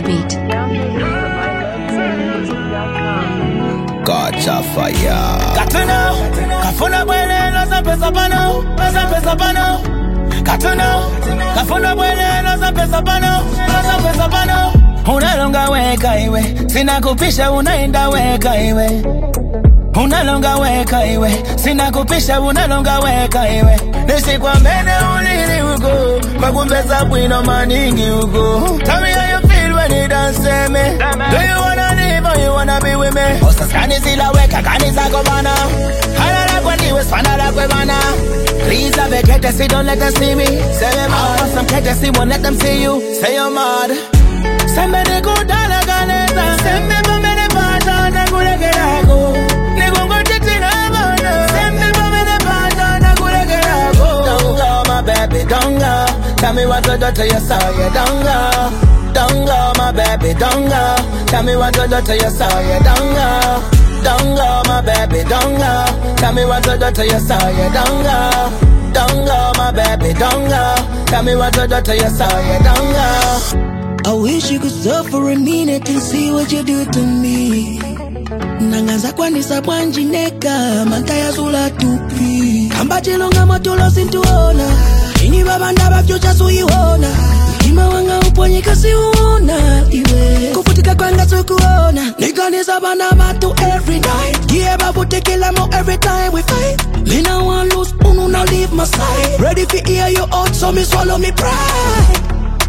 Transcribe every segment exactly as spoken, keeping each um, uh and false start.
beat. Gotcha fire. Katuna, kafuna bwele na za pesa pano, na za pesa pano. Katuna, kafuna bwele na za pesa pano, na za pesa pano. Unalonga weka iwe, sina kupisha unaenda weka iwe. Unalonga weka iwe, sina kupisha unalonga weka iwe. Nisi kwa mbene ulili uko, magumbeza bwino maningi uko. Tell me how you feel when you dance to me. Do you wanna live or you wanna be with me? Osta skani zila weka kani zako bana. Halala kwa niwe spanala kwe bana. Please have a courtesy, don't let them see me. Say me mad, have some courtesy, won't let them see you. Say you're mad. Send me the good dollar galeta. Send me for me the passion, the good egerago. Nigongo chiti na bana. Send me for me the passion, the good egerago. Don't go, my baby, don't go. Tell me what to do to your soul, yeah, don't go. Don't go, my baby, don't go. Tell me what to do to your soul, yeah, don't go. Don't go, my baby, don't go. Tell me what to do to your soul, yeah, don't go. Don't go, my baby, don't go. Tell me what to do to your soul, yeah, don't go. I wish you could stop for a minute and see what you do to me. Nangaza kwanisa panjineka, mantaya zula tupi. Kamba chilonga motolo sintuona, ini baba ndaba future suiona. Ima wanga uponye kasi uona, iwe. Kufutika kwanga sukuona, nikanisa bana matu every night. Yeah, babu tekila mo every time we fight. Me now want lose, unu now leave my side. Ready for hear you out, so me swallow me pride.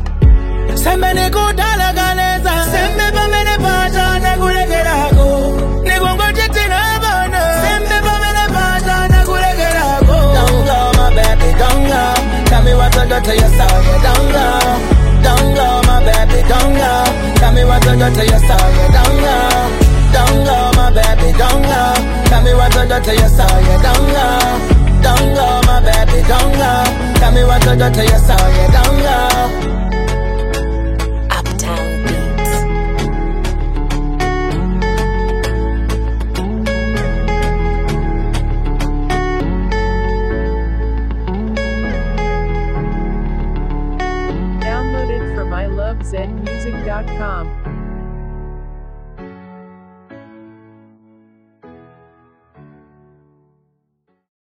Send me the good dollar galeza. Send me for me the passion, the good egerago. Nigongo chiti na bana. Send me for me the passion, the good egerago. Don't go, my baby, don't go. Tell me what to do to your soul, yeah, don't go. Don't go, my baby, don't go. Tell me what to do to your soul, yeah, don't go. Don't go, my baby, don't go. Tell me what to do to your soul, yeah, don't go. Don't go, my baby, don't go. Tell me what to do to your soul, yeah, don't go. Downloaded from I love zen music dot com.